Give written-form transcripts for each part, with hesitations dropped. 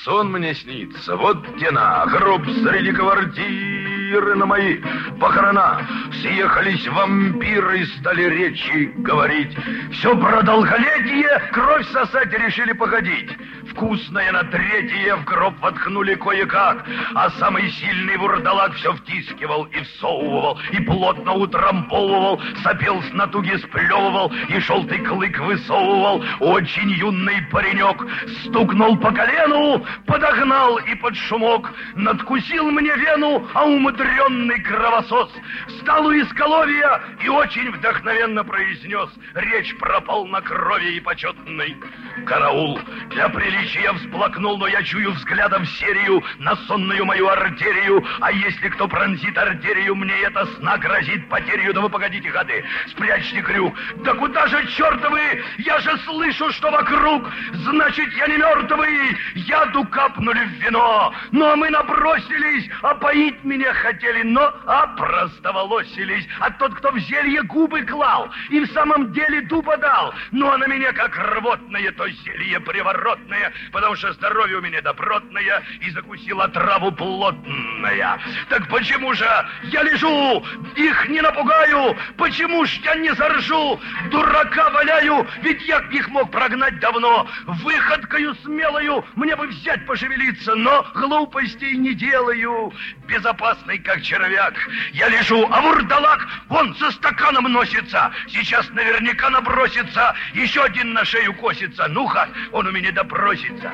сон мне снится, вот стена, гроб среди квартиры, на мои похорона съехались вампиры и стали речи говорить. Все про долголетие, кровь сосать решили походить. Вкусное на третье в гроб воткнули кое-как, а самый сильный вурдалак все втискивал и всовывал, и плотно утрамбовывал, сопел с натуги, сплевывал, и желтый клык высовывал. Очень юный паренек стукнул по колену, подогнал и под шумок надкусил мне вену, а умудренный кровосос встал у изголовья и очень вдохновенно произнес речь про полнокровие и почетный караул. Для приличия всплакнул, но я чую взглядом серию на сонную мою артерию, а если кто пронзит артерию, мне это сна грозит потерю. Да вы погодите, гады, спрячьте крюк. Да куда же, чертовы, я же слышу, что вокруг, значит, я не мертвый. Яду капнули в вино, но мы набросились, а поить меня хотели, но опростоволосились. А тот, кто в зелье губы клал и в самом деле дуба дал, ну а на меня как рвотное, то зелье приворотное, потому что здоровье у меня добротное и закусила траву плотная. Так почему же я лежу, их не напугаю? Почему ж я не заржу? Дурака валяю, ведь я их мог прогнать давно. Выходкою смелою мне бы взять пошевелиться, но глупостей не делаю. Безопасный, как червяк, я лежу, а вурдалак вон за стаканом носится. Сейчас наверняка набросится, еще один на шею косится. Ну-ка, он у меня допросится.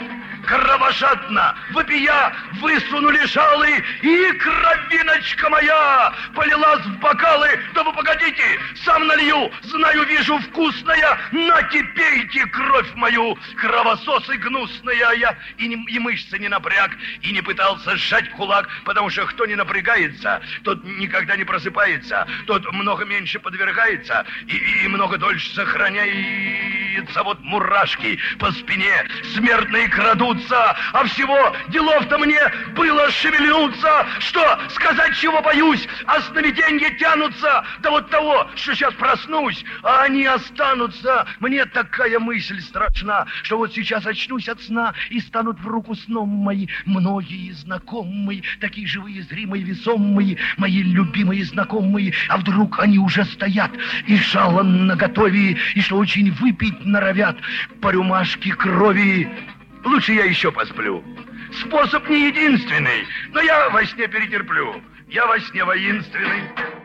Кровожадно, вопия, высунули жалы, и кровиночка моя полилась в бокалы. Да вы погодите, сам налью, знаю, вижу, вкусная, нате, пейте кровь мою. Кровососы гнусные, а я и мышцы не напряг, и не пытался сжать кулак, потому что кто не напрягается, тот никогда не просыпается, тот много меньше подвергается и много дольше сохраняется. Вот мурашки по спине смертные крадут, а всего делов-то мне было шевельнуться. Что, сказать, чего боюсь? А сновиденья тянутся до вот того, что сейчас проснусь, а они останутся. Мне такая мысль страшна, что вот сейчас очнусь от сна, и станут в руку сном мои многие знакомые, такие живые, зримые, весомые, мои любимые знакомые. А вдруг они уже стоят и жало наготове, и что очень выпить норовят по рюмашке крови. Лучше я еще посплю. Способ не единственный, но я во сне перетерплю. Я во сне воинственный.